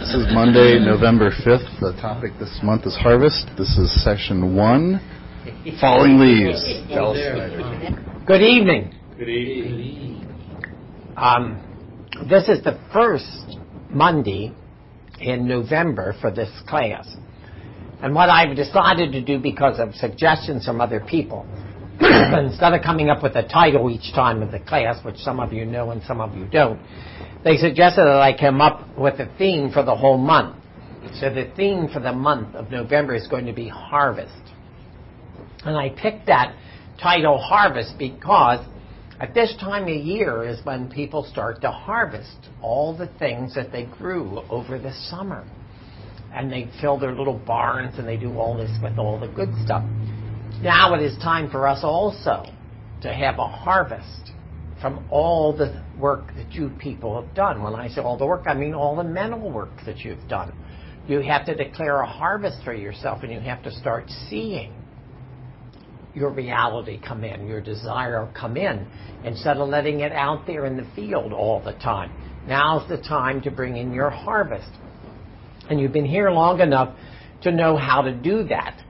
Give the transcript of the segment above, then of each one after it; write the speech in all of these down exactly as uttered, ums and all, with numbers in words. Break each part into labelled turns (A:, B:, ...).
A: This is Monday, November fifth. The topic this month is harvest. This is session one, falling leaves. Del Snyder.
B: Good evening.
C: Good evening.
B: Um, this is the first Monday in November for this class. And what I've decided to do, because of suggestions from other people, instead of coming up with a title each time of the class, which some of you know and some of you don't, they suggested that I come up with a theme for the whole month. So the theme for the month of November is going to be harvest. And I picked that title, harvest, because at this time of year is when people start to harvest all the things that they grew over the summer. And they fill their little barns and they do all this with all the good stuff. Now it is time for us also to have a harvest from all the work that you people have done. When I say all the work, I mean all the mental work that you've done. You have to declare a harvest for yourself, and you have to start seeing your reality come in, your desire come in, instead of letting it out there in the field all the time. Now's the time to bring in your harvest. And you've been here long enough to know how to do that.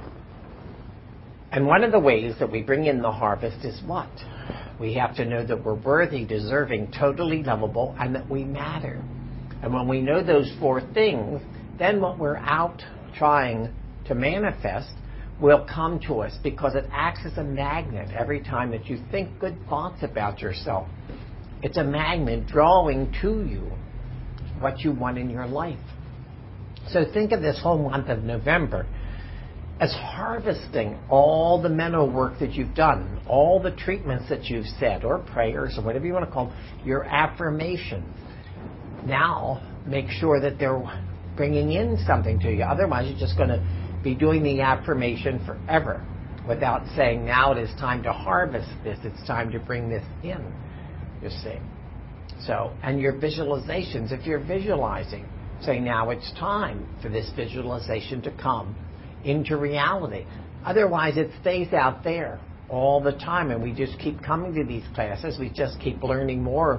B: And one of the ways that we bring in the harvest is what? We have to know that we're worthy, deserving, totally lovable, and that we matter. And when we know those four things, then what we're out trying to manifest will come to us, because it acts as a magnet. Every time that you think good thoughts about yourself, it's a magnet drawing to you what you want in your life. So think of this whole month of November as harvesting all the mental work that you've done, all the treatments that you've said, or prayers, or whatever you want to call them, your affirmations. Now, make sure that they're bringing in something to you. Otherwise, you're just going to be doing the affirmation forever without saying, now it is time to harvest this. It's time to bring this in, you see. So, and your visualizations, if you're visualizing, say, now it's time for this visualization to come into reality. Otherwise, it stays out there all the time, and we just keep coming to these classes. We just keep learning more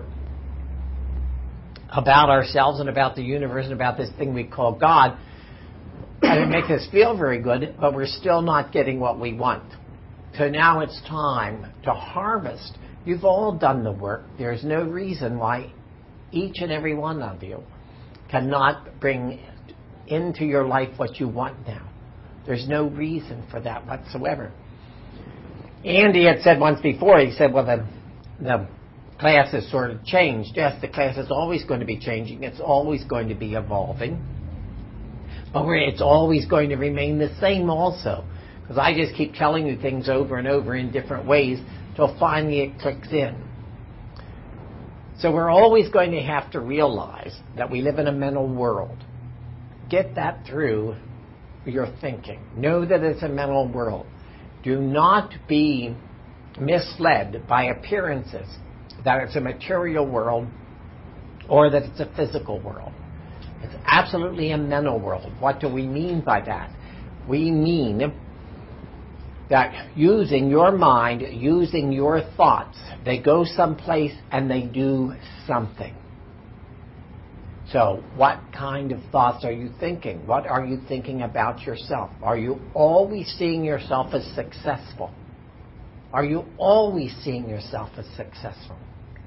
B: about ourselves and about the universe and about this thing we call God. And it makes us feel very good, but we're still not getting what we want. So now it's time to harvest. You've all done the work. There's no reason why each and every one of you cannot bring into your life what you want now. There's no reason for that whatsoever. Andy had said once before, he said, well, the, the class has sort of changed. Yes, the class is always going to be changing. It's always going to be evolving. But we're, it's always going to remain the same also. Because I just keep telling you things over and over in different ways till finally it clicks in. So we're always going to have to realize that we live in a mental world. Get that through your thinking. Know that it's a mental world. Do not be misled by appearances that it's a material world or that it's a physical world. It's absolutely a mental world. What do we mean by that? We mean that using your mind, using your thoughts, they go someplace and they do something. So, what kind of thoughts are you thinking? What are you thinking about yourself? Are you always seeing yourself as successful? Are you always seeing yourself as successful?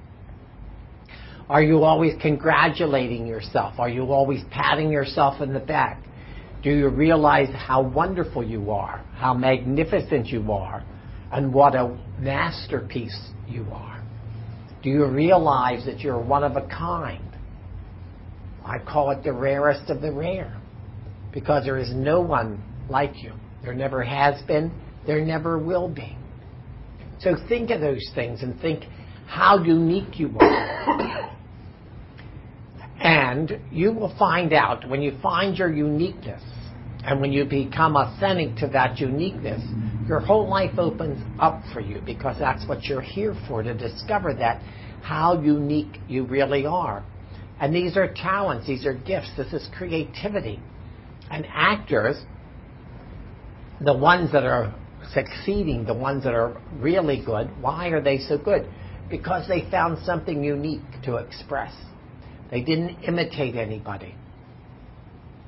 B: Are you always congratulating yourself? Are you always patting yourself in the back? Do you realize how wonderful you are, how magnificent you are, and what a masterpiece you are? Do you realize that you're one of a kind? I call it the rarest of the rare, because there is no one like you. There never has been, there never will be. So think of those things and think how unique you are. And you will find out, when you find your uniqueness, and when you become authentic to that uniqueness, your whole life opens up for you, because that's what you're here for, to discover that, how unique you really are. And these are talents, these are gifts, this is creativity. And actors, the ones that are succeeding, the ones that are really good, why are they so good? Because they found something unique to express. They didn't imitate anybody.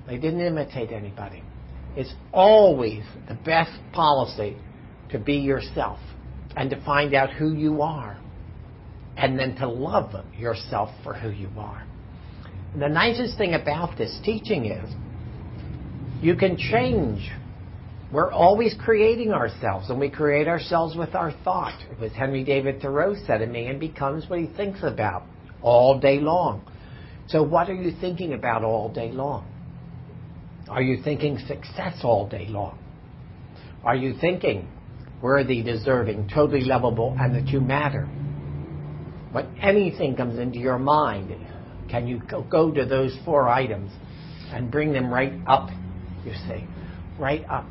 B: They didn't imitate anybody. It's always the best policy to be yourself and to find out who you are and then to love yourself for who you are. And the nicest thing about this teaching is you can change. We're always creating ourselves, and we create ourselves with our thought. It was Henry David Thoreau said, a man becomes what he thinks about all day long. So what are you thinking about all day long? Are you thinking success all day long? Are you thinking worthy, deserving, totally lovable, and that you matter? When anything comes into your mind, can you go, go to those four items and bring them right up, you see, right up.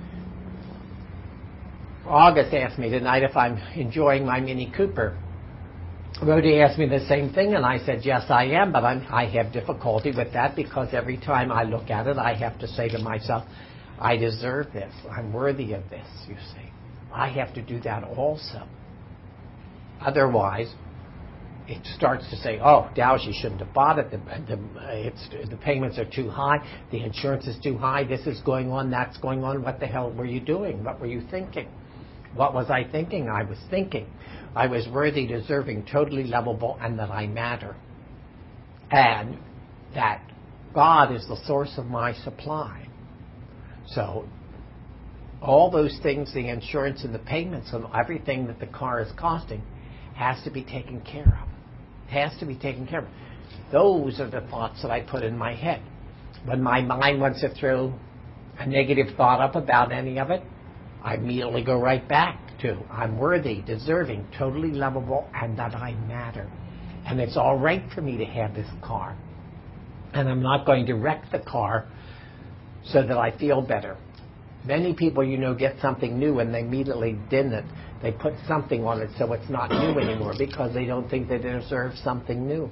B: August asked me tonight if I'm enjoying my Mini Cooper. Rhodey asked me the same thing, and I said, yes, I am, but I'm, I have difficulty with that because every time I look at it, I have to say to myself, I deserve this. I'm worthy of this, you see. I have to do that also. Otherwise, it starts to say, oh, Dow, you shouldn't have bought it. The, the, it's, the payments are too high. The insurance is too high. This is going on. That's going on. What the hell were you doing? What were you thinking? What was I thinking? I was thinking I was worthy, deserving, totally lovable, and that I matter. And that God is the source of my supply. So all those things, the insurance and the payments and everything that the car is costing has to be taken care of. Has to be taken care of. Those are the thoughts that I put in my head. When my mind wants to throw a negative thought up about any of it, I immediately go right back to I'm worthy, deserving, totally lovable, and that I matter. And it's all right for me to have this car. And I'm not going to wreck the car so that I feel better. Many people, you know, get something new and they immediately din it. They put something on it so it's not new anymore because they don't think they deserve something new.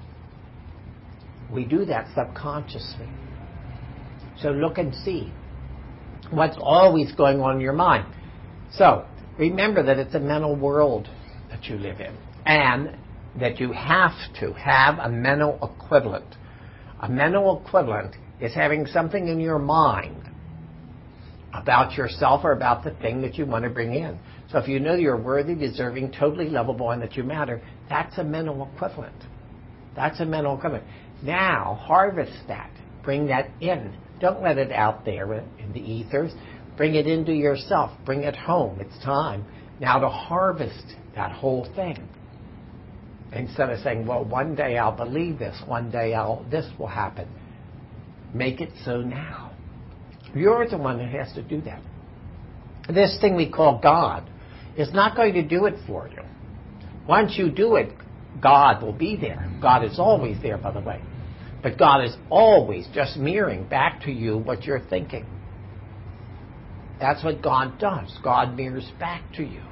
B: We do that subconsciously. So look and see what's always going on in your mind. So remember that it's a mental world that you live in and that you have to have a mental equivalent. A mental equivalent is having something in your mind about yourself or about the thing that you want to bring in. So if you know you're worthy, deserving, totally lovable, and that you matter, that's a mental equivalent. That's a mental equivalent. Now, harvest that. Bring that in. Don't let it out there in the ethers. Bring it into yourself. Bring it home. It's time now to harvest that whole thing. Instead of saying, well, one day I'll believe this. One day I'll this will happen. Make it so now. You're the one that has to do that. This thing we call God is not going to do it for you. Once you do it, God will be there. God is always there, by the way. But God is always just mirroring back to you what you're thinking. That's what God does. God mirrors back to you.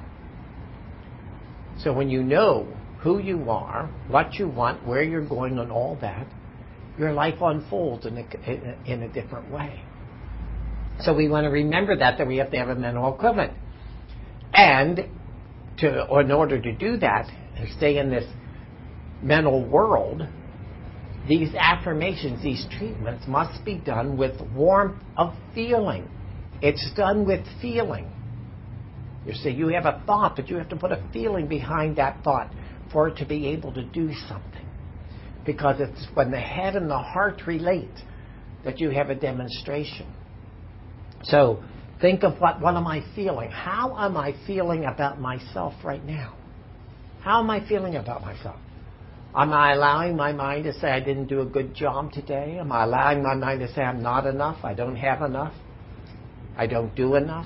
B: So when you know who you are, what you want, where you're going, and all that, your life unfolds in a, in a different way. So we want to remember that, that we have to have a mental equivalent. And to, or in order to do that, to stay in this mental world, these affirmations, these treatments must be done with warmth of feeling. It's done with feeling. You see, you have a thought, but you have to put a feeling behind that thought for it to be able to do something. Because it's when the head and the heart relate that you have a demonstration. So think of what, what am I feeling? How am I feeling about myself right now? How am I feeling about myself? Am I allowing my mind to say I didn't do a good job today? Am I allowing my mind to say I'm not enough? I don't have enough? I don't do enough?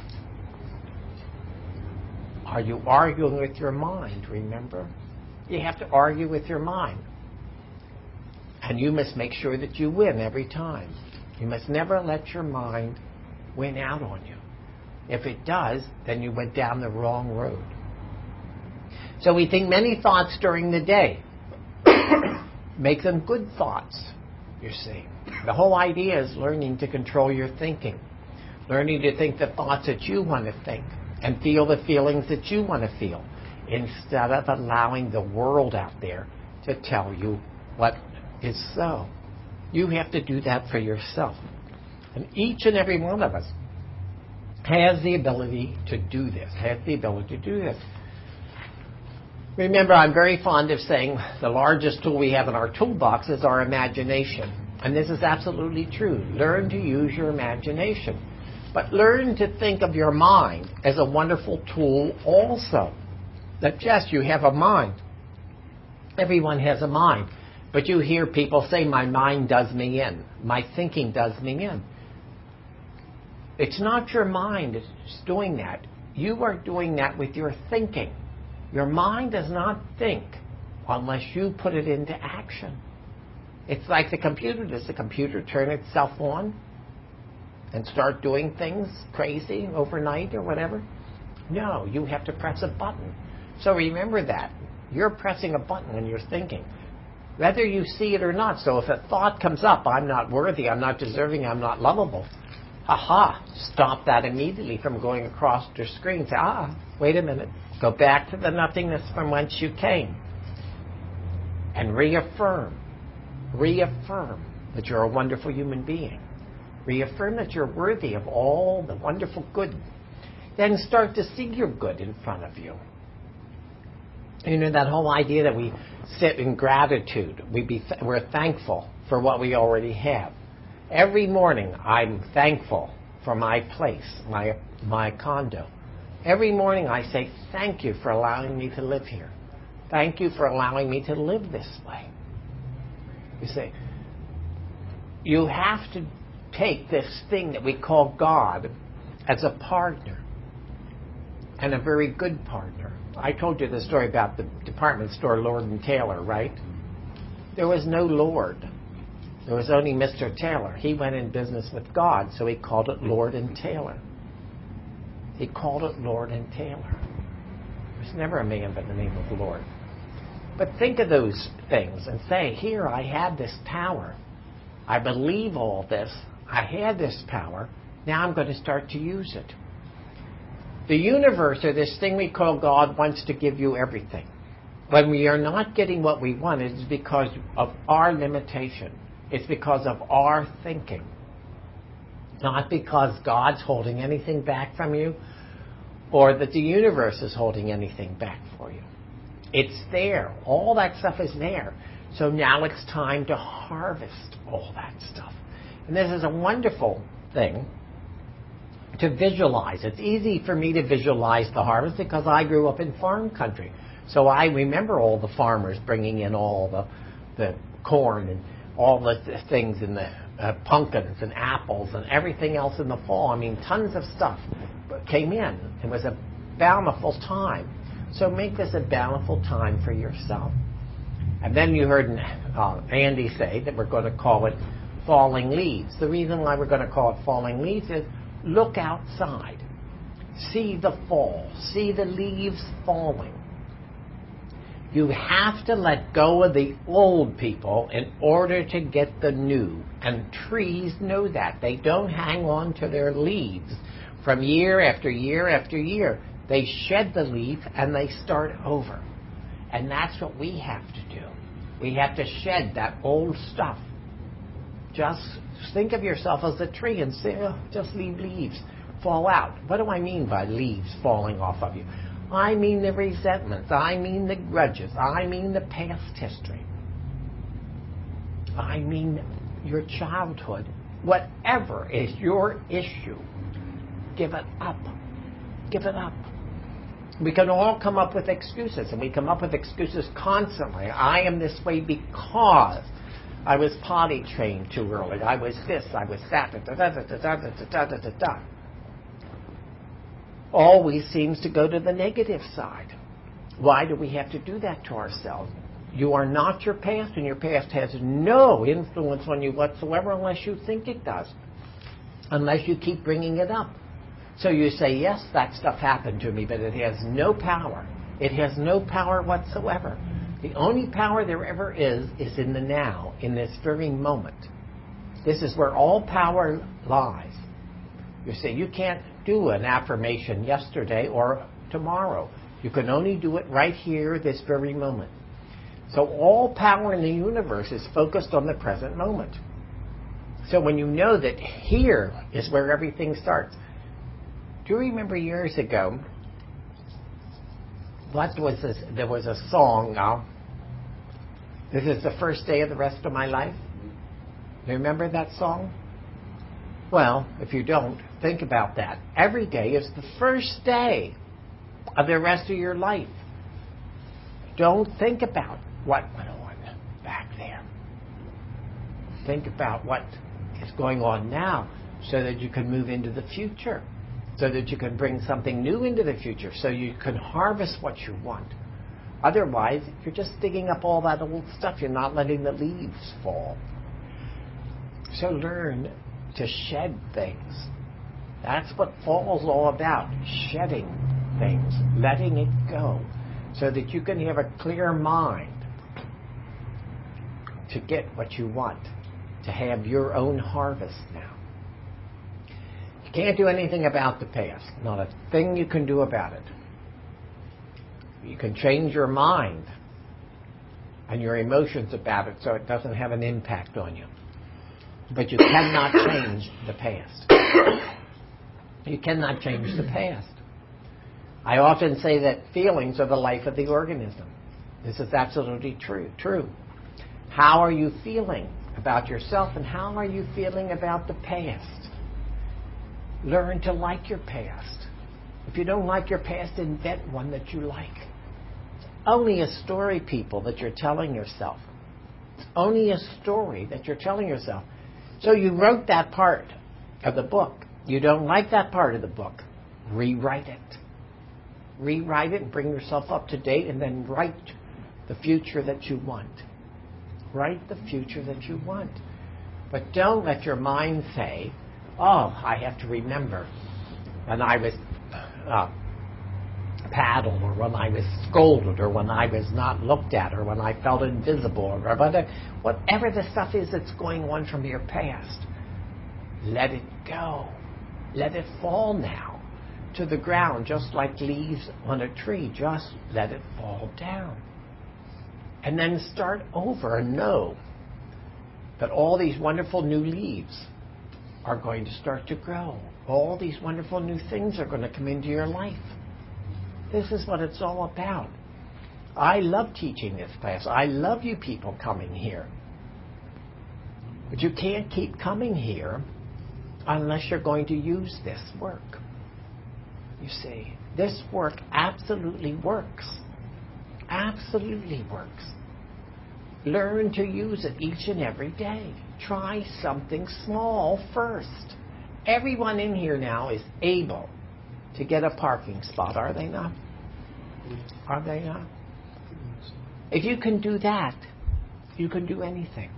B: Are you arguing with your mind, remember? You have to argue with your mind. And you must make sure that you win every time. You must never let your mind win out on you. If it does, then you went down the wrong road. So we think many thoughts during the day. Make them good thoughts, you see. The whole idea is learning to control your thinking. Learning to think the thoughts that you want to think and feel the feelings that you want to feel instead of allowing the world out there to tell you what is so. You have to do that for yourself. And each and every one of us has the ability to do this, has the ability to do this. Remember, I'm very fond of saying the largest tool we have in our toolbox is our imagination. And this is absolutely true. Learn to use your imagination. But learn to think of your mind as a wonderful tool also. That yes, you have a mind. Everyone has a mind. But you hear people say, my mind does me in. My thinking does me in. It's not your mind that's doing that. You are doing that with your thinking. Your mind does not think unless you put it into action. It's like the computer. Does the computer turn itself on and start doing things crazy overnight or whatever? No, you have to press a button. So remember that. You're pressing a button when you're thinking, whether you see it or not. So if a thought comes up, I'm not worthy, I'm not deserving, I'm not lovable, aha, stop that immediately from going across your screen. Say, ah, wait a minute. Go back to the nothingness from whence you came. And reaffirm, reaffirm that you're a wonderful human being. Reaffirm that you're worthy of all the wonderful good. Then start to see your good in front of you. You know, that whole idea that we sit in gratitude. We be th- we're thankful for what we already have. Every morning, I'm thankful for my place, my my condo. Every morning, I say, thank you for allowing me to live here. Thank you for allowing me to live this way. You see, you have to take this thing that we call God as a partner, and a very good partner. I told you the story about the department store, Lord and Taylor, right? There was no Lord. There was only Mister Taylor. He went in business with God, so he called it Lord and Taylor. He called it Lord and Taylor. There's never a man by the name of Lord. But think of those things and say, here, I have this power. I believe all this. I had this power. Now I'm going to start to use it. The universe, or this thing we call God, wants to give you everything. When we are not getting what we want, it is because of our limitation. It's because of our thinking. Not because God's holding anything back from you, or that the universe is holding anything back for you. It's there. All that stuff is there. So now it's time to harvest all that stuff. And this is a wonderful thing to visualize. It's easy for me to visualize the harvest because I grew up in farm country. So I remember all the farmers bringing in all the the corn and all the th- things in the uh, pumpkins and apples and everything else in the fall. I mean, tons of stuff came in. It was a bountiful time. So make this a bountiful time for yourself. And then you heard uh, Andy say that we're going to call it falling leaves. The reason why we're going to call it falling leaves is look outside. See the fall. See the leaves falling. You have to let go of the old people in order to get the new. And trees know that. They don't hang on to their leaves from year after year after year. They shed the leaf and they start over. And that's what we have to do. We have to shed that old stuff. Just think of yourself as a tree and say, oh, just leave leaves fall out. What do I mean by leaves falling off of you? I mean the resentments. I mean the grudges. I mean the past history. I mean your childhood. Whatever is your issue, give it up. Give it up. We can all come up with excuses, and we come up with excuses constantly. I am this way because I was potty trained too early. I was this, I was that, da da da da da da da da da da. Always seems to go to the negative side. Why do we have to do that to ourselves? You are not your past, and your past has no influence on you whatsoever unless you think it does, unless you keep bringing it up. So you say, yes, that stuff happened to me, but it has no power. It has no power whatsoever. The only power there ever is, is in the now, in this very moment. This is where all power lies. You say, you can't do an affirmation yesterday or tomorrow. You can only do it right here, this very moment. So all power in the universe is focused on the present moment. So when you know that here is where everything starts. Do you remember years ago, what was this? There was a song now. This is the first day of the rest of my life. Do you remember that song? Well, if you don't, think about that. Every day is the first day of the rest of your life. Don't think about what went on back there. Think about what is going on now so that you can move into the future, so that you can bring something new into the future, so you can harvest what you want. Otherwise, you're just digging up all that old stuff. You're not letting the leaves fall. So learn to shed things. That's what fall's all about, shedding things, letting it go, so that you can have a clear mind to get what you want, to have your own harvest now. You can't do anything about the past. Not a thing you can do about it. You can change your mind and your emotions about it so it doesn't have an impact on you. But you cannot change the past. You cannot change the past. I often say that feelings are the life of the organism. This is absolutely true. True. How are you feeling about yourself, and how are you feeling about the past? Learn to like your past. If you don't like your past, invent one that you like. It's only a story, people, that you're telling yourself. It's only a story that you're telling yourself. So you wrote that part of the book. You don't like that part of the book. Rewrite it. Rewrite it and bring yourself up to date, and then write the future that you want. Write the future that you want. But don't let your mind say, oh, I have to remember when I was uh, paddled, or when I was scolded, or when I was not looked at, or when I felt invisible, or whatever, whatever the stuff is that's going on from your past. Let it go. Let it fall now to the ground, just like leaves on a tree. Just let it fall down. And then start over and know that all these wonderful new leaves are going to start to grow. All these wonderful new things are going to come into your life. This is what it's all about. I love teaching this class. I love you people coming here. But you can't keep coming here unless you're going to use this work. You see, this work absolutely works. Absolutely works. Learn to use it each and every day. Try something small first. Everyone in here now is able to get a parking spot, are they not? Are they not? If you can do that, you can do anything.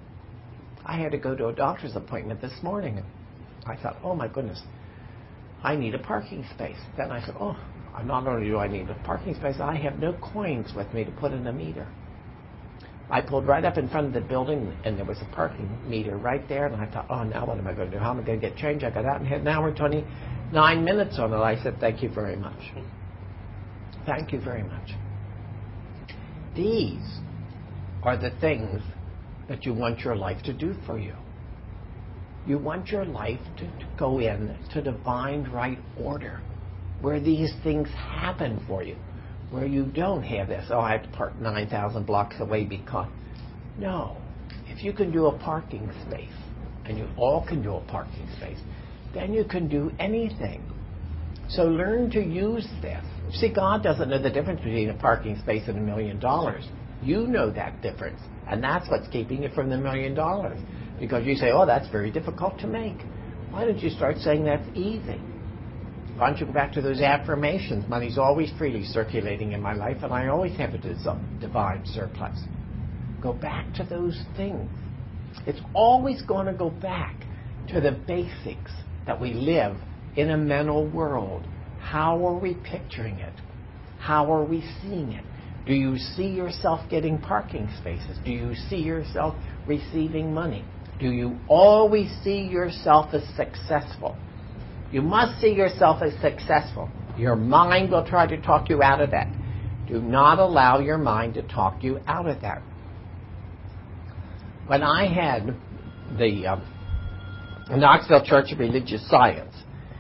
B: I had to go to a doctor's appointment this morning, and I thought, oh my goodness, I need a parking space. Then I said, oh, not only do I need a parking space, I have no coins with me to put in a meter. I pulled right up in front of the building, and there was a parking meter right there, and I thought, oh, now what am I going to do? How am I going to get change? I got out and had an hour and twenty-nine minutes on it. I said, thank you very much. Thank you very much. These are the things that you want your life to do for you. You want your life to, to go in to divine right order, where these things happen for you, where you don't have this, oh, I have to park nine thousand blocks away because... No. If you can do a parking space, and you all can do a parking space, then you can do anything. So learn to use this. See, God doesn't know the difference between a parking space and a million dollars. You know that difference, and that's what's keeping you from the million dollars. Because you say, oh, that's very difficult to make. Why don't you start saying that's easy? Why don't you go back to those affirmations? Money's always freely circulating in my life, and I always have a divine surplus. Go back to those things. It's always going to go back to the basics that we live in a mental world. How are we picturing it? How are we seeing it? Do you see yourself getting parking spaces? Do you see yourself receiving money? Do you always see yourself as successful? You must see yourself as successful. Your mind will try to talk you out of that. Do not allow your mind to talk you out of that. When I had the uh, Knoxville Church of Religious Science.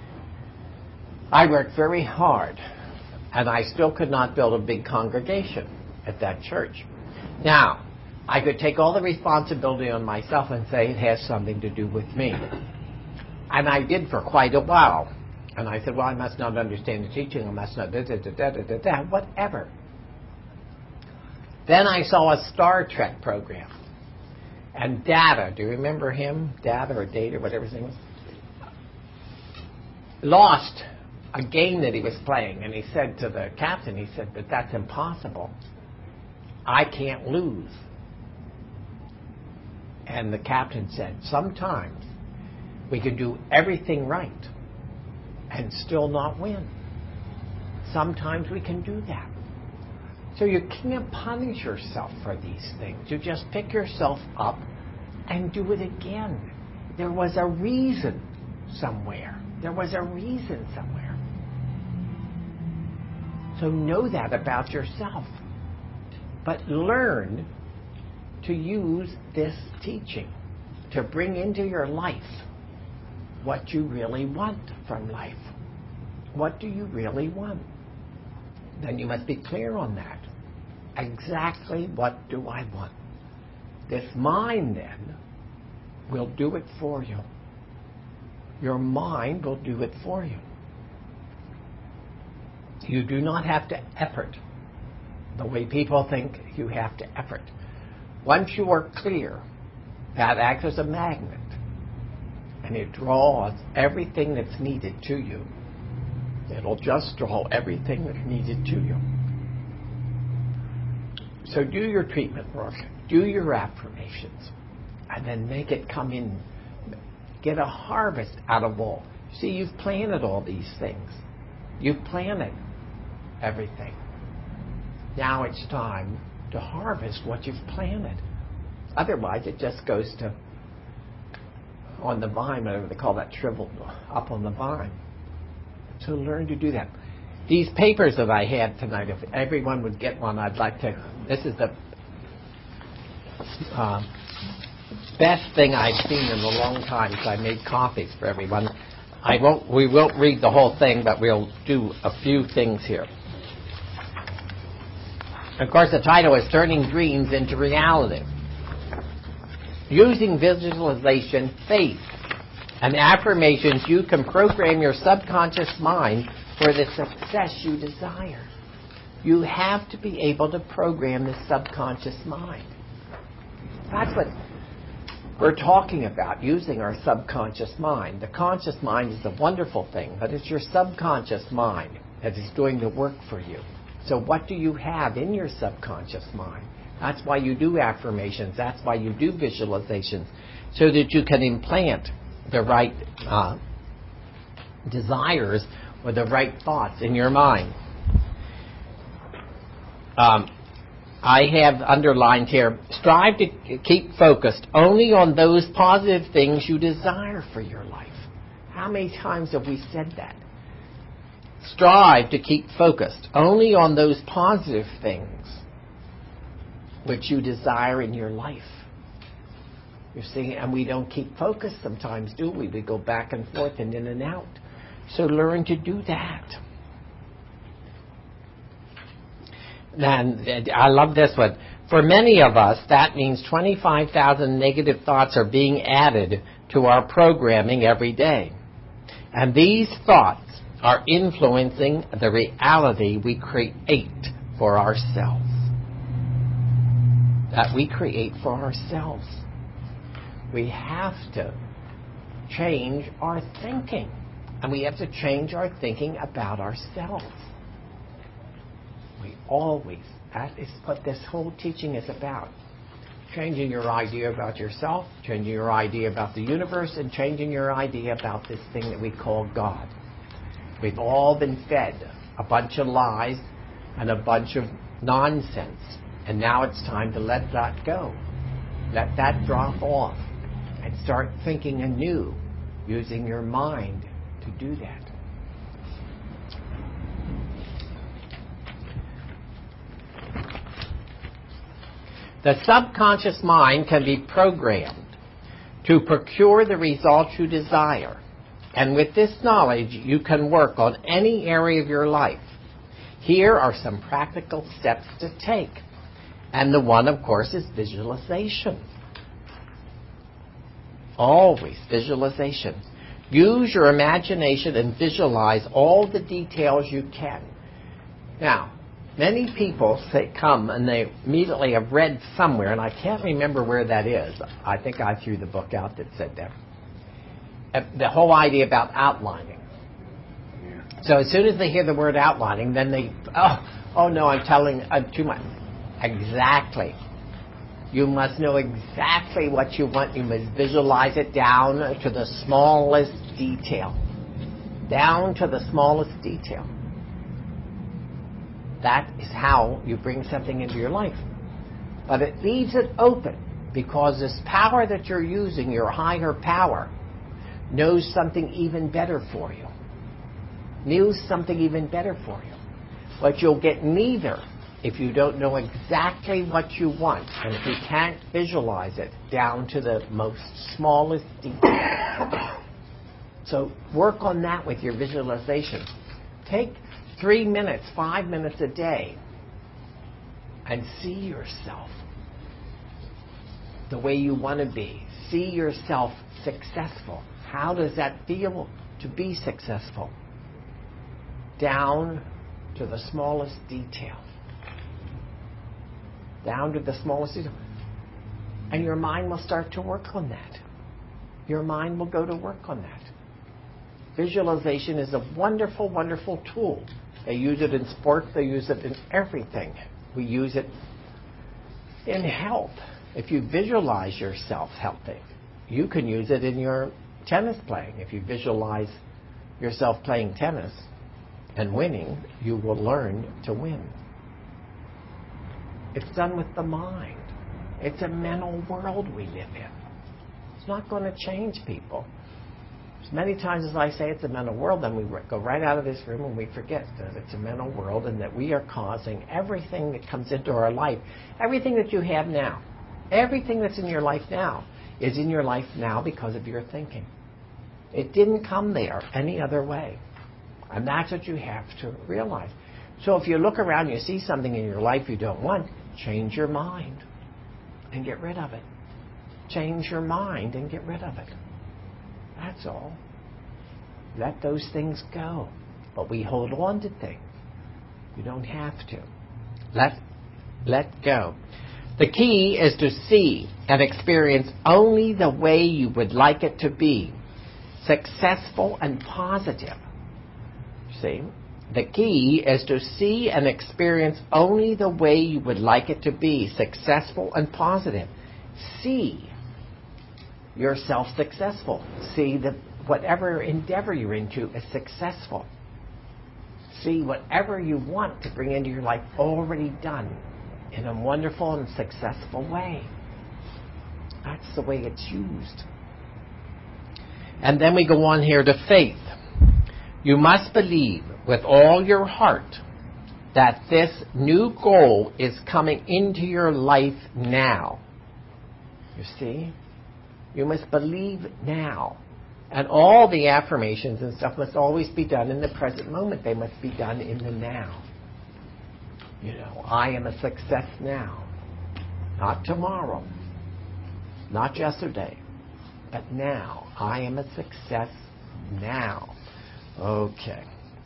B: I worked very hard, and I still could not build a big congregation at that church. Now, I could take all the responsibility on myself and say it has something to do with me. And I did for quite a while. And I said, well, I must not understand the teaching, I must not da da da da da da, da whatever. Then I saw a Star Trek program. And Data, do you remember him? Data or Data, whatever his name was? Lost a game that he was playing. And he said to the captain, he said, but that's impossible. I can't lose. And the captain said, sometimes we can do everything right and still not win. Sometimes we can do that. So you can't punish yourself for these things. You just pick yourself up and do it again. There was a reason somewhere. There was a reason somewhere. So know that about yourself. But learn to use this teaching to bring into your life what you really want from life. What do you really want? Then you must be clear on that. Exactly what do I want? This mind then will do it for you. Your mind will do it for you. You do not have to effort the way people think you have to effort. Once you are clear, that acts as a magnet and it draws everything that's needed to you. It'll just draw everything that's needed to you. So do your treatment work, do your affirmations, and then make it come in. Get a harvest out of all. See, you've planted all these things. You've planted everything. Now it's time to harvest what you've planted. Otherwise, it just goes to on the vine, whatever they call that, shriveled up on the vine. So learn to do that. These papers that I had tonight, if everyone would get one, I'd like to. This is the uh, best thing I've seen in a long time. So I made copies for everyone. I won't. We won't read the whole thing, but we'll do a few things here. Of course, the title is Turning Dreams into Reality. Using visualization, faith, and affirmations, you can program your subconscious mind for the success you desire. You have to be able to program the subconscious mind. That's what we're talking about, using our subconscious mind. The conscious mind is a wonderful thing, but it's your subconscious mind that is doing the work for you. So what do you have in your subconscious mind? That's why you do affirmations. That's why you do visualizations, so that you can implant the right uh, desires or the right thoughts in your mind. Um, I have underlined here, strive to keep focused only on those positive things you desire for your life. How many times have we said that? Strive to keep focused only on those positive things which you desire in your life. You see, and we don't keep focused sometimes, do we? We go back and forth and in and out. So learn to do that. And I love this one. For many of us, that means twenty-five thousand negative thoughts are being added to our programming every day. And these thoughts are influencing the reality we create for ourselves. That we create for ourselves. We have to change our thinking. And we have to change our thinking about ourselves. We always, that is what this whole teaching is about. Changing your idea about yourself, changing your idea about the universe, and changing your idea about this thing that we call God. We've all been fed a bunch of lies and a bunch of nonsense. And now it's time to let that go. Let that drop off and start thinking anew, using your mind to do that. The subconscious mind can be programmed to procure the results you desire. And with this knowledge, you can work on any area of your life. Here are some practical steps to take. And the one, of course, is visualization. Always visualization. Use your imagination and visualize all the details you can. Now, many people say come and they immediately have read somewhere, and I can't remember where that is. I think I threw the book out that said that. The whole idea about outlining. So as soon as they hear the word outlining, then they, oh, oh no, I'm telling uh, too much. Exactly. You must know exactly what you want. You must visualize it down to the smallest detail. Down to the smallest detail. That is how you bring something into your life. But it leaves it open because this power that you're using, your higher power, knows something even better for you. Knows something even better for you. But you'll get neither if you don't know exactly what you want and if you can't visualize it down to the most smallest detail. So work on that with your visualization. Take three minutes, five minutes a day and see yourself the way you want to be. See yourself successful. How does that feel to be successful? Down to the smallest detail. Down to the smallest detail. And your mind will start to work on that. Your mind will go to work on that. Visualization is a wonderful, wonderful tool. They use it in sports. They use it in everything. We use it in health. If you visualize yourself healthy, you can use it in your tennis playing. If you visualize yourself playing tennis and winning, you will learn to win. It's done with the mind. It's a mental world we live in. It's not going to change people. As many times as I say it's a mental world, then we go right out of this room and we forget that it's a mental world and that we are causing everything that comes into our life, everything that you have now, everything that's in your life now is in your life now because of your thinking. It didn't come there any other way. And that's what you have to realize. So if you look around, you see something in your life you don't want, change your mind and get rid of it. Change your mind and get rid of it. That's all. Let those things go. But we hold on to things. You don't have to. Let, let go. The key is to see and experience only the way you would like it to be. Successful and positive. See? The key is to see and experience only the way you would like it to be. Successful and positive. See yourself successful. See that whatever endeavor you're into is successful. See whatever you want to bring into your life already done in a wonderful and successful way. That's the way it's used. And then we go on here to faith. You must believe with all your heart that this new goal is coming into your life now. You see? You must believe now. And all the affirmations and stuff must always be done in the present moment. They must be done in the now. You know, I am a success now. Not tomorrow. Not yesterday. But now. I am a success now. Okay.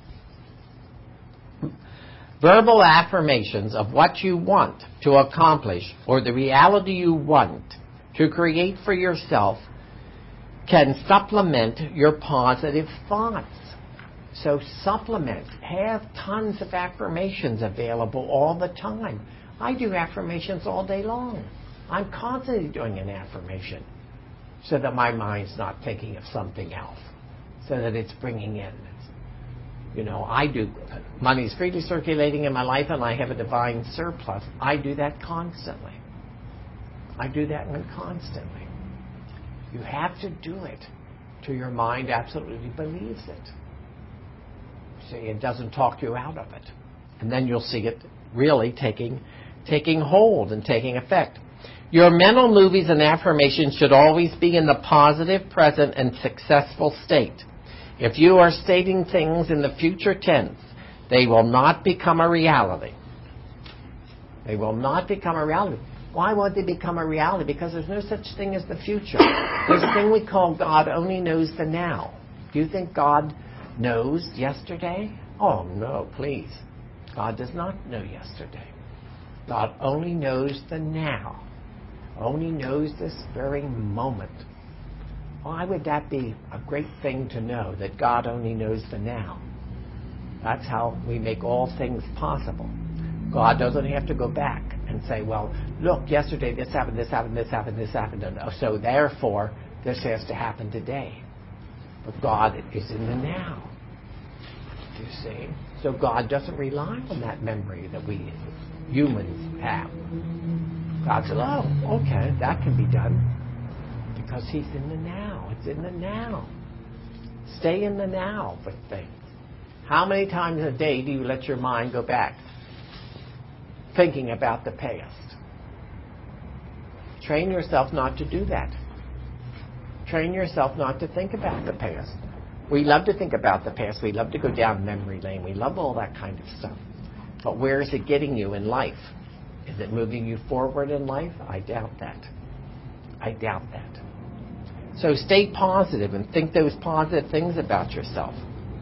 B: Verbal affirmations of what you want to accomplish or the reality you want to create for yourself can supplement your positive thoughts. So supplement. Have tons of affirmations available all the time. I do affirmations all day long. I'm constantly doing an affirmation so that my mind's not thinking of something else, so that it's bringing in. You know, I do. Money's freely circulating in my life and I have a divine surplus. I do that constantly. I do that one constantly. You have to do it till your mind absolutely believes it. See, it doesn't talk you out of it. And then you'll see it really taking taking hold and taking effect. Your mental movies and affirmations should always be in the positive, present, and successful state. If you are stating things in the future tense, they will not become a reality. They will not become a reality. Why won't they become a reality? Because there's no such thing as the future. There's a thing we call God only knows the now. Do you think God knows yesterday? Oh, no, please. God does not know yesterday. God only knows the now. Only knows this very moment. Why would that be a great thing to know, that God only knows the now? That's how we make all things possible. God doesn't have to go back and say, well, look, yesterday this happened, this happened, this happened, this happened, and so therefore this has to happen today. But God is in the now. You see? So God doesn't rely on that memory that we humans have. God says, oh, okay, that can be done. Because He's in the now. It's in the now. Stay in the now with things. How many times a day do you let your mind go back thinking about the past? Train yourself not to do that. Train yourself not to think about the past. We love to think about the past. We love to go down memory lane. We love all that kind of stuff. But where is it getting you in life? Is it moving you forward in life? I doubt that. I doubt that. So stay positive and think those positive things about yourself.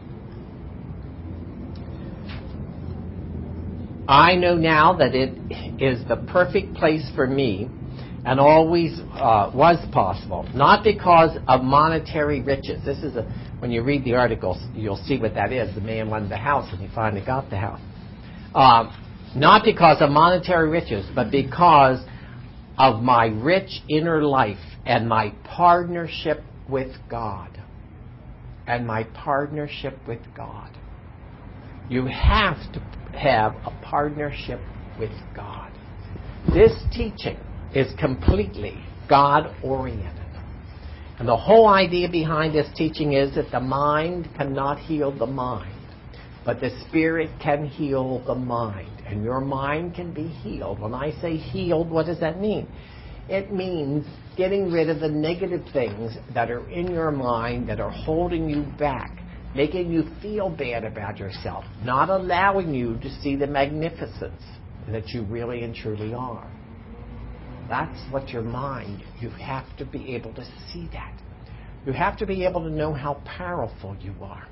B: I know now that it is the perfect place for me and always uh, was possible. Not because of monetary riches. This is a, when you read the articles, you'll see what that is. The man wanted the house and he finally got the house. Um, not because of monetary riches, but because of my rich inner life and my partnership with God. And my partnership with God. You have to have a partnership with God. This teaching is completely God-oriented. And the whole idea behind this teaching is that the mind cannot heal the mind, but the Spirit can heal the mind. And your mind can be healed. When I say healed, what does that mean? It means getting rid of the negative things that are in your mind that are holding you back, making you feel bad about yourself, not allowing you to see the magnificence that you really and truly are. That's what your mind, you have to be able to see that. You have to be able to know how powerful you are.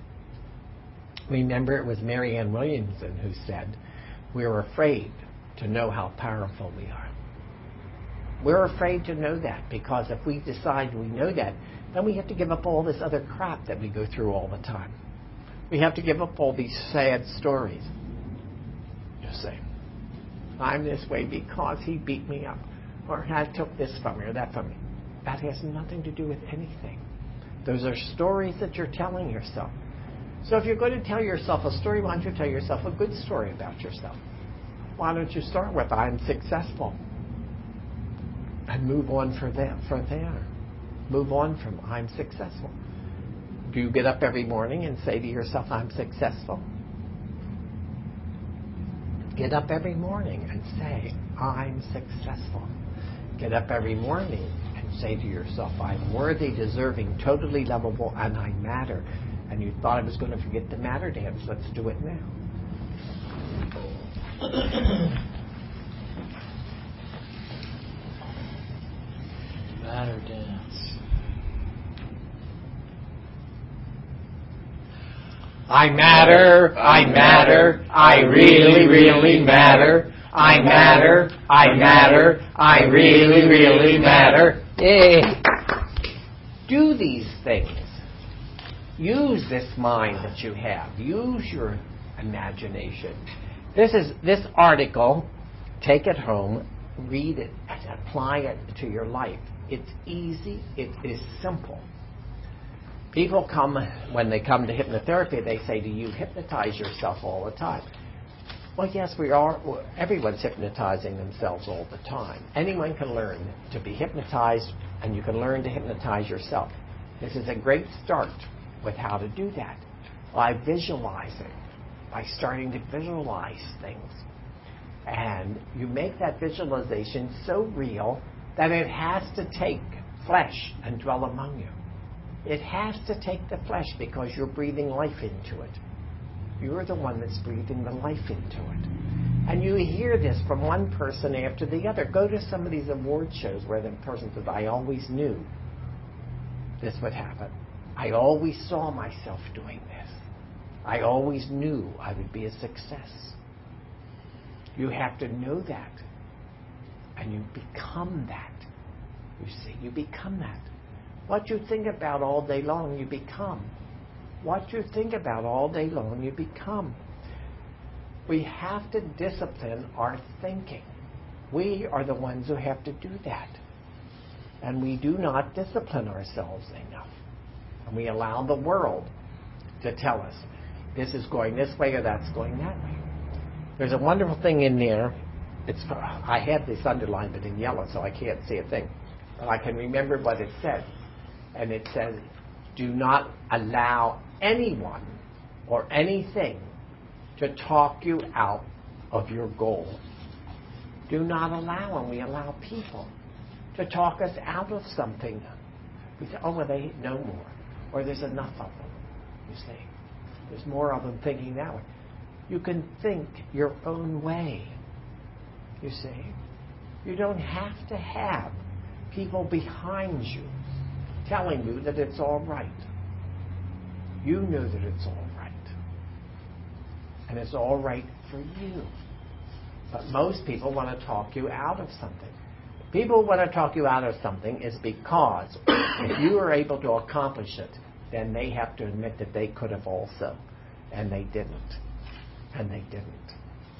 B: Remember, it was Marianne Williamson who said, we're afraid to know how powerful we are. We're afraid to know that because if we decide we know that, then we have to give up all this other crap that we go through all the time. We have to give up all these sad stories. You say, I'm this way because he beat me up, or I took this from me or that from me. That has nothing to do with anything. Those are stories that you're telling yourself. So if you're going to tell yourself a story, why don't you tell yourself a good story about yourself? Why don't you start with, I'm successful? And move on from there. From there. Move on from, I'm successful. Do you get up every morning and say to yourself, I'm successful? Get up every morning and say, I'm successful. Get up every morning and say to yourself, I'm worthy, deserving, totally lovable, and I matter. And you thought I was going to forget the matter dance. Let's do it now.
C: Matter dance.
B: I matter, I matter, I really, really matter. I matter, I matter, I really, really matter. Yay. Do these things. Use this mind that you have. Use your imagination. This is this article. Take it home, read it, and apply it to your life. It's easy. It is simple. People come, when they come to hypnotherapy, they say, do you hypnotize yourself all the time? Well, yes, we are. Everyone's hypnotizing themselves all the time. Anyone can learn to be hypnotized, and you can learn to hypnotize yourself. This is a great start with how to do that. By visualizing, by starting to visualize things. And you make that visualization so real that it has to take flesh and dwell among you. It has to take the flesh because you're breathing life into it. You're the one that's breathing the life into it. And you hear this from one person after the other. Go to some of these award shows where the person says, I always knew this would happen. I always saw myself doing this. I always knew I would be a success. You have to know that. And you become that. You see, you become that. What you think about all day long, you become. What you think about all day long, you become. We have to discipline our thinking. We are the ones who have to do that. And we do not discipline ourselves enough. And we allow the world to tell us, this is going this way or that's going that way. There's a wonderful thing in there. It's I have this underlined, but in yellow, so I can't see a thing. But I can remember what it said. And it says, do not allow anyone or anything to talk you out of your goal. Do not allow, and we allow people to talk us out of something. We say, oh, well, they know more. Or there's enough of them, you see. There's more of them thinking that way. You can think your own way, you see. You don't have to have people behind you telling you that it's all right. You know that it's all right. And it's all right for you. But most people want to talk you out of something. People want to talk you out of something is because if you are able to accomplish it, then they have to admit that they could have also. And they didn't. And they didn't.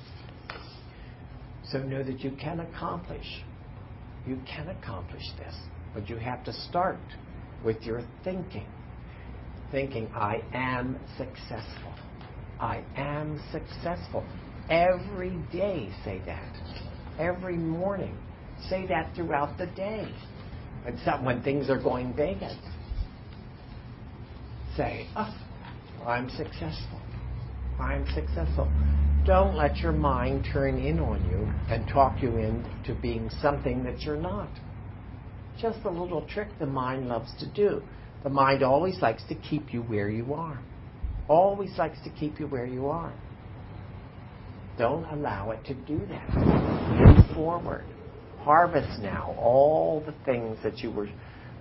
B: So know that you can accomplish. You can accomplish this. But you have to start with your thinking. Thinking, I am successful. I am successful. Every day say that. Every morning. Say that throughout the day. When, some, when things are going bad. Say, oh, I'm successful. I'm successful. Don't let your mind turn in on you and talk you into being something that you're not. Just a little trick the mind loves to do. The mind always likes to keep you where you are. Always likes to keep you where you are. Don't allow it to do that. Move forward. Harvest now all the things that you were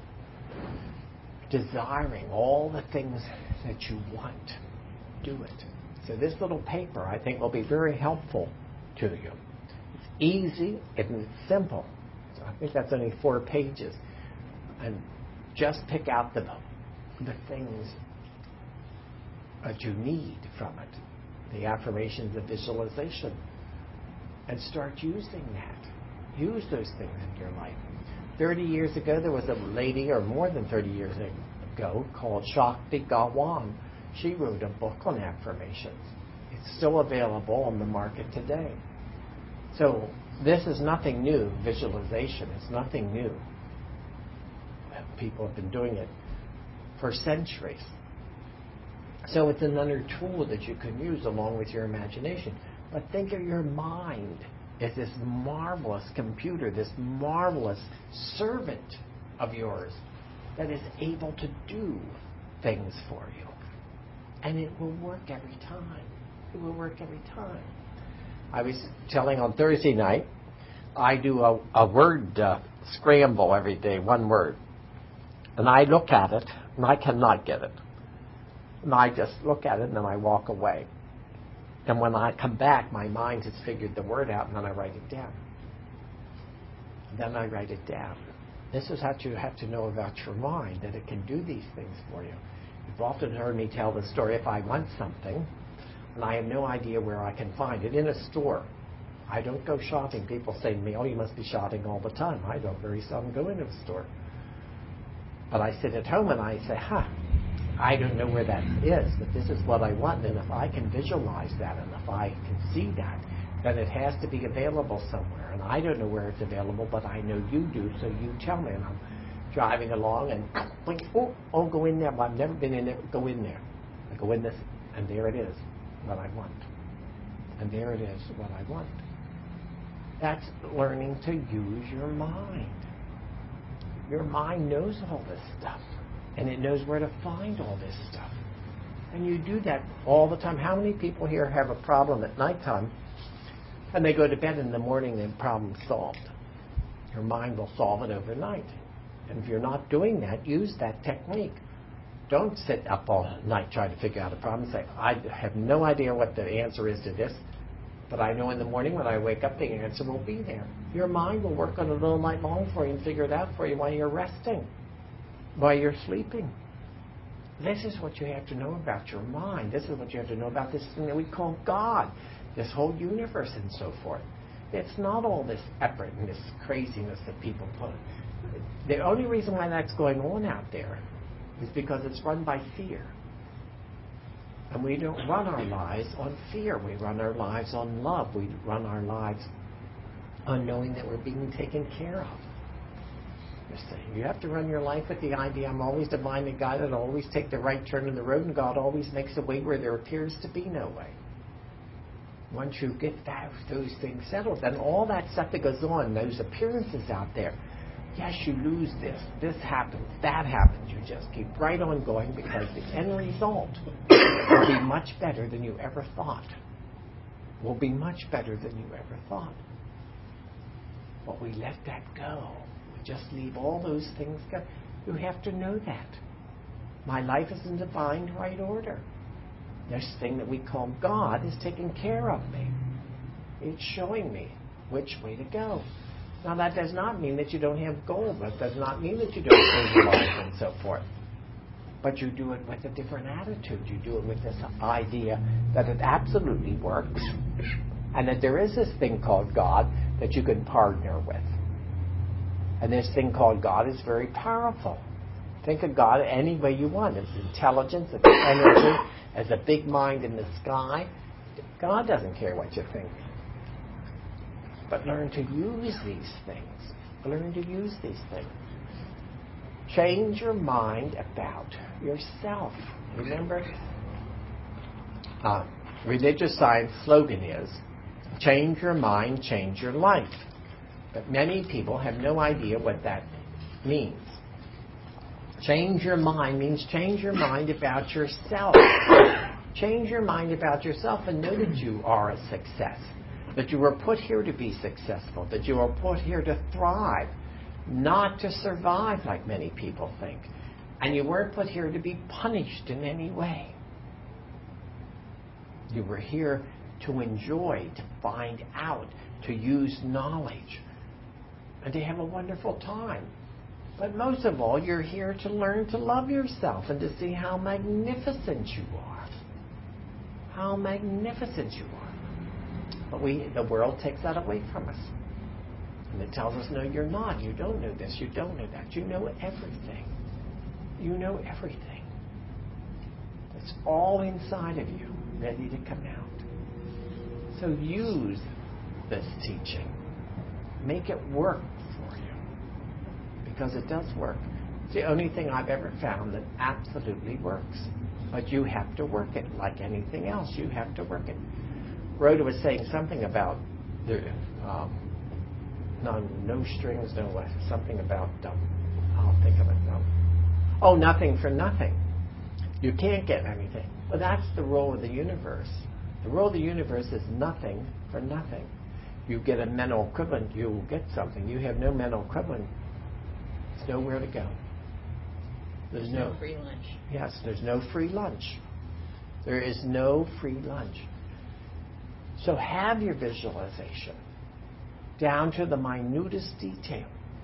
B: desiring, all the things that you want. Do it. So this little paper, I think, will be very helpful to you. It's easy and it's simple. So I think that's only four pages. And just pick out the, the things that you need from it. The affirmations, the visualization. And start using that. Use those things in your life. thirty years ago, there was a lady, or more than thirty years ago, called Shakti Gawan. She wrote a book on affirmations. It's still available on the market today. So this is nothing new, visualization. It's nothing new. People have been doing it for centuries. So it's another tool that you can use along with your imagination. But think of your mind as this marvelous computer, this marvelous servant of yours that is able to do things for you. And it will work every time. It will work every time. I was telling on Thursday night, I do a, a word uh, scramble every day, one word. And I look at it, and I cannot get it. And I just look at it, and then I walk away. And when I come back, my mind has figured the word out, and then I write it down. Then I write it down. This is how you have to know about your mind, that it can do these things for you. You've often heard me tell the story, if I want something, and I have no idea where I can find it, in a store. I don't go shopping. People say to me, oh, you must be shopping all the time. I don't very seldom go into a store. But I sit at home and I say, huh, I don't know where that is, but this is what I want. And if I can visualize that, and if I can see that, then it has to be available somewhere. And I don't know where it's available, but I know you do, so you tell me. And I'm driving along and, oh, oh, go in there. Well, I've never been in there. Go in there. I go in this, and there it is, what I want. And there it is, what I want. That's learning to use your mind. Your mind knows all this stuff, and it knows where to find all this stuff. And you do that all the time. How many people here have a problem at nighttime, and they go to bed in the morning and the problem's solved? Your mind will solve it overnight. And if you're not doing that, use that technique. Don't sit up all night trying to figure out a problem. Say, I have no idea what the answer is to this, but I know in the morning when I wake up the answer will be there. Your mind will work on it all night long for you and figure it out for you while you're resting, while you're sleeping. This is what you have to know about your mind. This is what you have to know about this thing that we call God, this whole universe and so forth. It's not all this effort and this craziness that people put. The only reason why that's going on out there is because it's run by fear. And we don't run our lives on fear. We run our lives on love. We run our lives on knowing that we're being taken care of. You see, you have to run your life with the idea, I'm always divinely guided, I'll always take the right turn in the road, and God always makes a way where there appears to be no way. Once you get that, those things settled, then all that stuff that goes on, those appearances out there, yes, you lose this, this happens, that happens. You just keep right on going because the end result will be much better than you ever thought. Will be much better than you ever thought. But we let that go. We just leave all those things go. You have to know that. My life is in divine right order. This thing that we call God is taking care of me. It's showing me which way to go. Now, that does not mean that you don't have goals. That does not mean that you don't visualize and so forth. But you do it with a different attitude. You do it with this idea that it absolutely works and that there is this thing called God that you can partner with. And this thing called God is very powerful. Think of God any way you want. It's intelligence, it's energy, as a big mind in the sky. God doesn't care what you think. But learn to use these things. Learn to use these things. Change your mind about yourself. Remember, uh, religious science slogan is, change your mind, change your life. But many people have no idea what that means. Change your mind means change your mind about yourself. Change your mind about yourself and know that you are a success. That you were put here to be successful. That you were put here to thrive. Not to survive like many people think. And you weren't put here to be punished in any way. You were here to enjoy, to find out, to use knowledge, and to have a wonderful time. But most of all, you're here to learn to love yourself and to see how magnificent you are. How magnificent you are. But we, the world takes that away from us. And it tells us, no, you're not. You don't know this. You don't know that. You know everything. You know everything. It's all inside of you, ready to come out. So use this teaching. Make it work for you. Because it does work. It's the only thing I've ever found that absolutely works. But you have to work it like anything else. You have to work it. Rhoda was saying something about the um, no, no strings, no what, something about, um, I'll think of it now. Oh, nothing for nothing. You can't get anything. Well, that's the role of the universe. The role of the universe is nothing for nothing. You get a mental equivalent, you will get something. You have no mental equivalent, there's nowhere to go. There's,
D: there's
B: no,
D: no free lunch.
B: Yes, there's no free lunch. There is no free lunch. So have your visualization down to the minutest detail.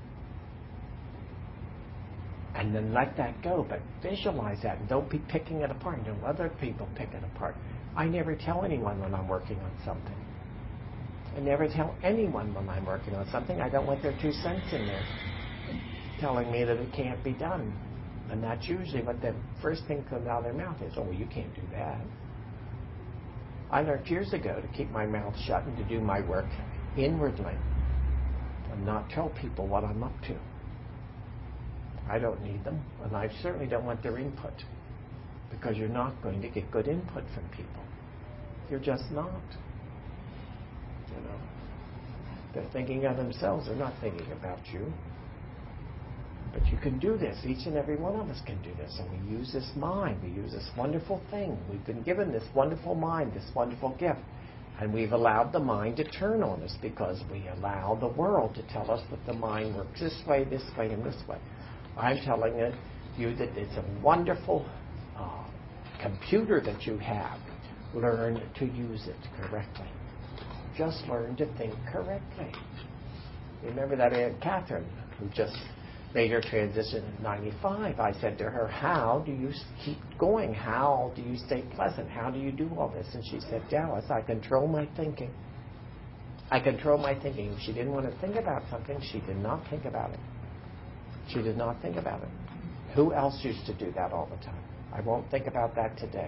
B: And then let that go. But visualize that and don't be picking it apart. Don't let other people pick it apart. I never tell anyone when I'm working on something. I never tell anyone when I'm working on something. I don't want their two cents in there telling me that it can't be done. And that's usually what the first thing comes out of their mouth is, oh, you can't do that. I learned years ago to keep my mouth shut and to do my work inwardly and not tell people what I'm up to. I don't need them, and I certainly don't want their input, because you're not going to get good input from people. You're just not. You know. They're thinking of themselves. They're not thinking about you. But you can do this. Each and every one of us can do this. And we use this mind. We use this wonderful thing. We've been given this wonderful mind, this wonderful gift. And we've allowed the mind to turn on us because we allow the world to tell us that the mind works this way, this way, and this way. I'm telling you that it's a wonderful uh, computer that you have. Learn to use it correctly. Just learn to think correctly. Remember that Aunt Catherine who just made her transition in ninety-five. I said to her, how do you keep going? How do you stay pleasant? How do you do all this? And she said, Dallas, I control my thinking. I control my thinking. If she didn't want to think about something, she did not think about it. She did not think about it. Who else used to do that all the time? I won't think about that today.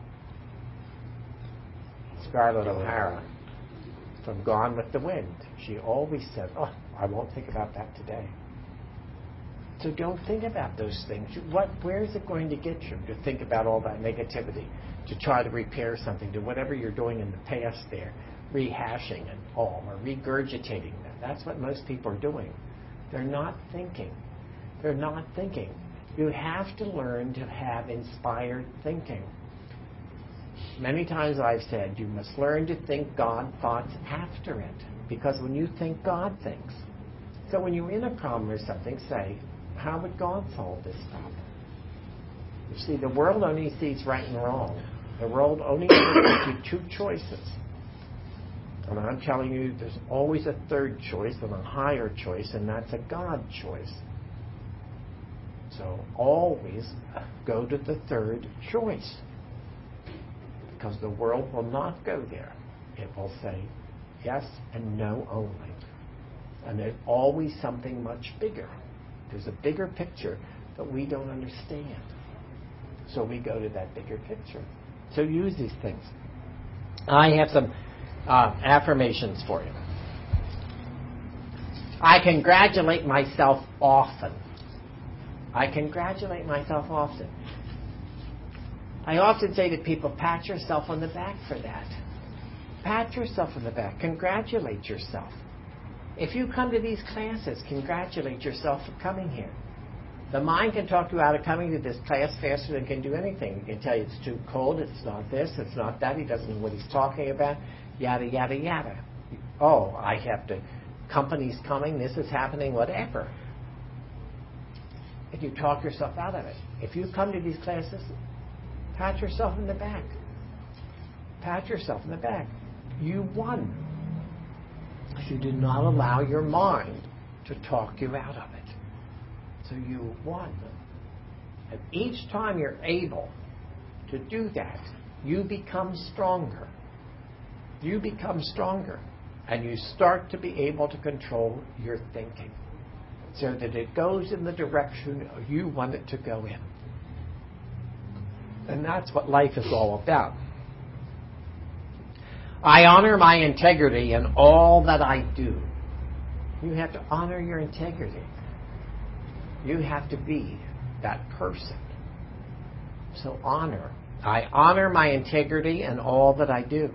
B: Scarlett O'Hara from Gone with the Wind. She always said, oh, I won't think about that today. So don't think about those things. What, where is it going to get you to think about all that negativity, to try to repair something, to whatever you're doing in the past there, rehashing it all or regurgitating that. That's what most people are doing. They're not thinking. They're not thinking. You have to learn to have inspired thinking. Many times I've said you must learn to think God thoughts after it, because when you think, God thinks. So when you're in a problem or something, say, how would God solve this problem? You see, the world only sees right and wrong. The world only gives you two choices. And I'm telling you, there's always a third choice and a higher choice, and that's a God choice. So always go to the third choice, because the world will not go there. It will say yes and no only. And there's always something much bigger. There's a bigger picture that we don't understand. So we go to that bigger picture. So use these things. I have some uh, affirmations for you. I congratulate myself often. I congratulate myself often. I often say to people, pat yourself on the back for that. Pat yourself on the back. Congratulate yourself. If you come to these classes, congratulate yourself for coming here. The mind can talk you out of coming to this class faster than it can do anything. It can tell you it's too cold, it's not this, it's not that, he doesn't know what he's talking about, yada, yada, yada. Oh, I have to, company's coming, this is happening, whatever. And you talk yourself out of it. If you come to these classes, pat yourself in the back. Pat yourself in the back. You won. You did not allow your mind to talk you out of it. So you won. And each time you're able to do that, you become stronger. You become stronger. And you start to be able to control your thinking, so that it goes in the direction you want it to go in. And that's what life is all about. I honor my integrity in all that I do. You have to honor your integrity. You have to be that person. So honor. I honor my integrity in all that I do.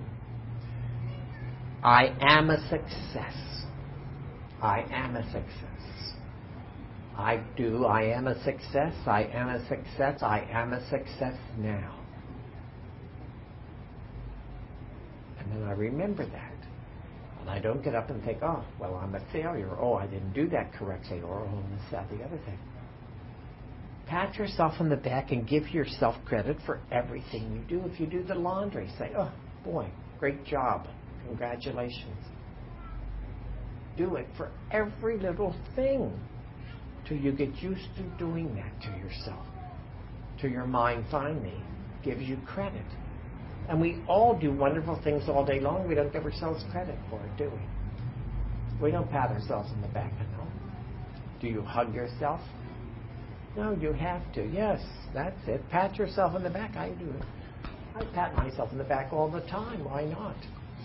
B: I am a success. I am a success. I do. I am a success. I am a success. I am a success now. And then I remember that. And I don't get up and think, oh, well, I'm a failure. Oh, I didn't do that correctly. Or, oh, this, that, the other thing. Pat yourself on the back and give yourself credit for everything you do. If you do the laundry, say, oh, boy, great job. Congratulations. Do it for every little thing till you get used to doing that to yourself. Till your mind finally gives you credit. And we all do wonderful things all day long. We don't give ourselves credit for it, do we? We don't pat ourselves on the back enough. Do you hug yourself? No, you have to. Yes, that's it. Pat yourself on the back. I do it. I pat myself on the back all the time. Why not?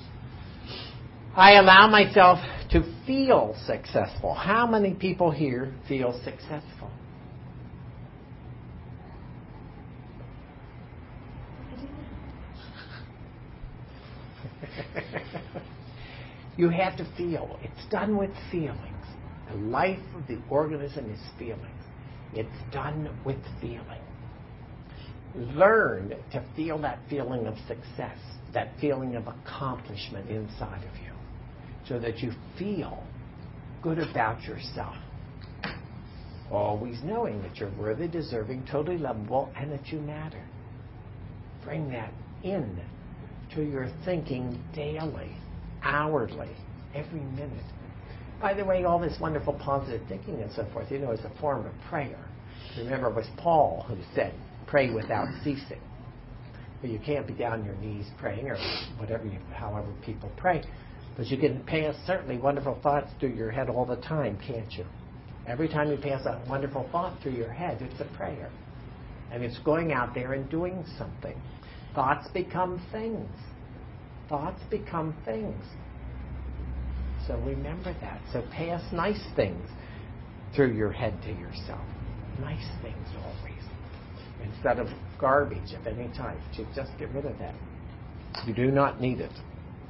B: I allow myself to feel successful. How many people here feel successful? You have to feel. It's done with feelings. The life of the organism is feelings. It's done with feeling. Learn to feel that feeling of success, that feeling of accomplishment inside of you, so that you feel good about yourself. Always knowing that you're worthy, deserving, totally lovable, and that you matter. Bring that in to your thinking daily, hourly, every minute. By the way, all this wonderful positive thinking and so forth, you know, is a form of prayer. Remember, it was Paul who said, pray without ceasing. Well, you can't be down on your knees praying, or whatever, you, however people pray, but you can pass certainly wonderful thoughts through your head all the time, can't you? Every time you pass a wonderful thought through your head, it's a prayer. And it's going out there and doing something. Thoughts become things. Thoughts become things. So remember that. So pass nice things through your head to yourself. Nice things always. Instead of garbage of any type. Just get rid of that. You do not need it.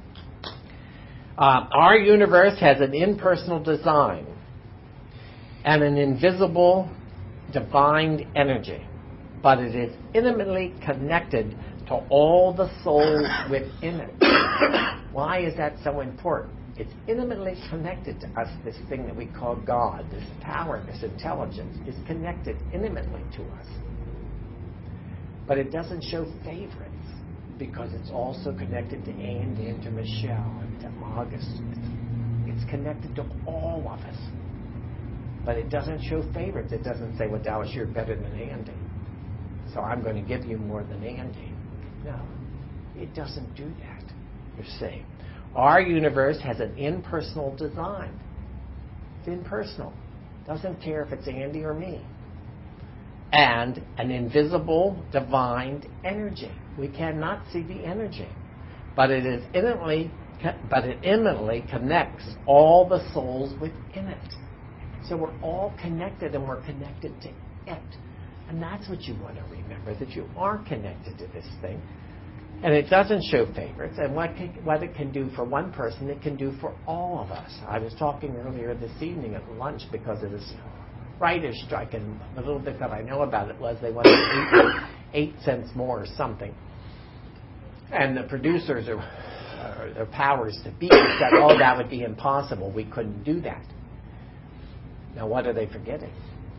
B: Uh, our universe has an impersonal design and an invisible divine energy, but it is intimately connected to all the souls within it. Why is that so important? It's intimately connected to us. This thing that we call God, this power, this intelligence, is connected intimately to us. But it doesn't show favorites, because it's also connected to Andy and to Michelle and to August. It's, it's connected to all of us. But it doesn't show favorites. It doesn't say, well, Dallas, you're better than Andy, so I'm going to give you more than Andy. No, it doesn't do that. You see, our universe has an impersonal design. It's impersonal. Doesn't care if it's Andy or me. And an invisible divine energy. We cannot see the energy, but it is intimately, but it intimately connects all the souls within it. So we're all connected, and we're connected to it. And that's what you want to remember, that you are connected to this thing. And it doesn't show favorites. And what, can, what it can do for one person, it can do for all of us. I was talking earlier this evening at lunch because of this writer's strike, and the little bit that I know about it was they wanted eight, eight cents more or something. And the producers, or, or their powers to be, said, oh, that would be impossible. We couldn't do that. Now, what are they forgetting?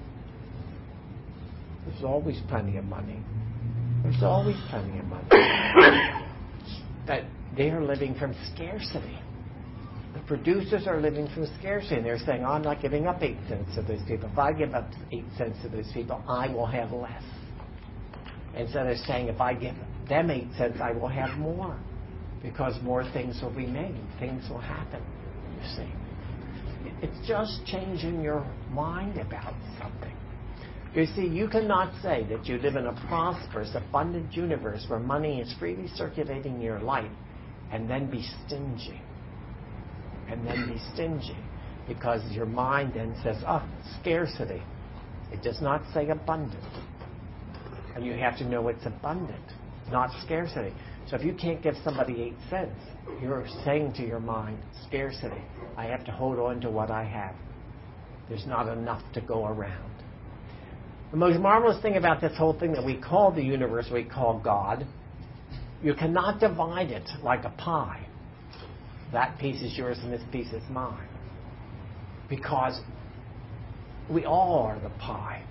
B: There's always plenty of money. There's always plenty of money. But they are living from scarcity. The producers are living from scarcity, and they're saying, oh, I'm not giving up eight cents to those people. If I give up eight cents to those people, I will have less. Instead of saying, if I give them eight cents, I will have more, because more things will be made. Things will happen, you see. It's just changing your mind about something. You see, you cannot say that you live in a prosperous, abundant universe where money is freely circulating in your life and then be stingy. And then be stingy. Because your mind then says, oh, scarcity. It does not say abundant. And you have to know it's abundant, not scarcity. So if you can't give somebody eight cents, you're saying to your mind, scarcity. I have to hold on to what I have. There's not enough to go around. The most marvelous thing about this whole thing that we call the universe, we call God, you cannot divide it like a pie. That piece is yours and this piece is mine. Because we all are the pie.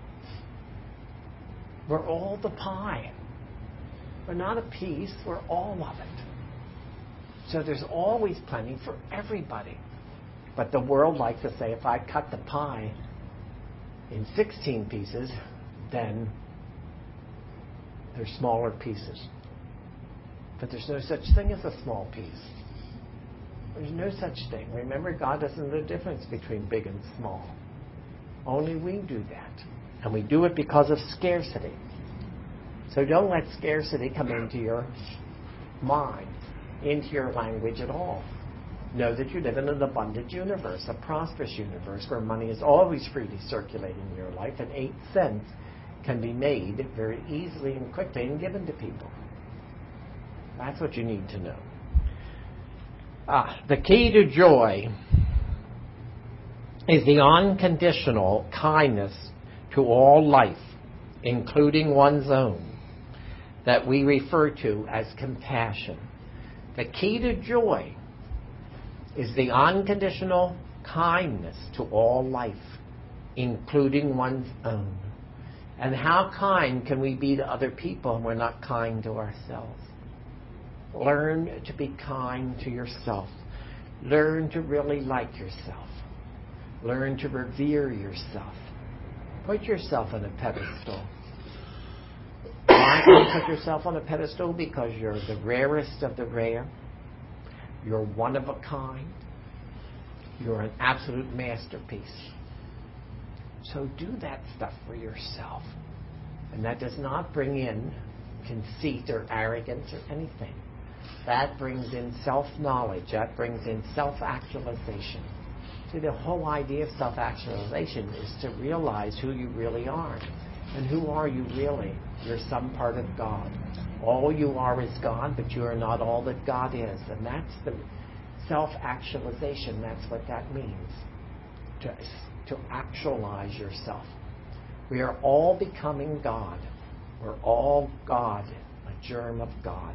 B: We're all the pie. We're not a piece, we're all of it. So there's always plenty for everybody. But the world likes to say, if I cut the pie in sixteen pieces, then there's smaller pieces. But there's no such thing as a small piece. There's no such thing. Remember, God doesn't know the difference between big and small. Only we do that. And we do it because of scarcity. So don't let scarcity come into your mind, into your language at all. Know that you live in an abundant universe, a prosperous universe where money is always freely circulating in your life, and eight cents can be made very easily and quickly and given to people. That's what you need to know. Ah, the key to joy is the unconditional kindness to all life, including one's own, that we refer to as compassion. The key to joy is the unconditional kindness to all life, including one's own. And how kind can we be to other people when we're not kind to ourselves? Learn to be kind to yourself. Learn to really like yourself. Learn to revere yourself. Put yourself on a pedestal. Why do you put yourself on a pedestal? Because you're the rarest of the rare. You're one of a kind. You're an absolute masterpiece. So do that stuff for yourself. And that does not bring in conceit or arrogance or anything. That brings in self-knowledge. That brings in self-actualization. See, the whole idea of self-actualization is to realize who you really are. And who are you really? You're some part of God. All you are is God, but you are not all that God is. And that's the self-actualization. That's what that means. To, to actualize yourself. We are all becoming God. We're all God, a germ of God.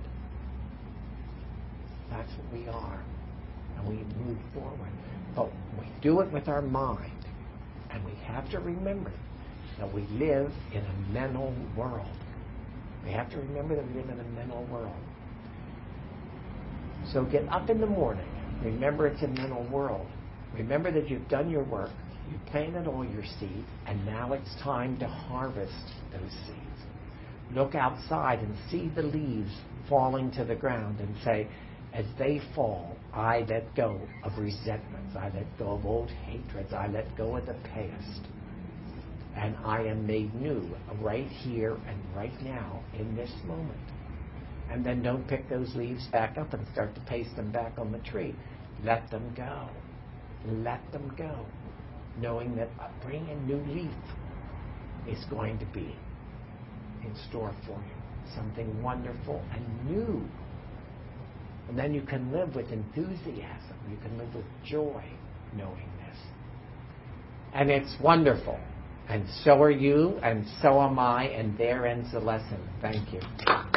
B: That's what we are. And we move forward. But we do it with our mind. And we have to remember that we live in a mental world. We have to remember that we live in a mental world. So get up in the morning. Remember it's a mental world. Remember that you've done your work. You planted all your seed. And now it's time to harvest those seeds. Look outside and see the leaves falling to the ground and say, as they fall, I let go of resentments. I let go of old hatreds. I let go of the past. And I am made new right here and right now in this moment. And then don't pick those leaves back up and start to paste them back on the tree. Let them go. Let them go. Knowing that bringing a new leaf is going to be in store for you. Something wonderful and new. And then you can live with enthusiasm. You can live with joy knowing this. And it's wonderful. And so are you, and so am I, and there ends the lesson. Thank you.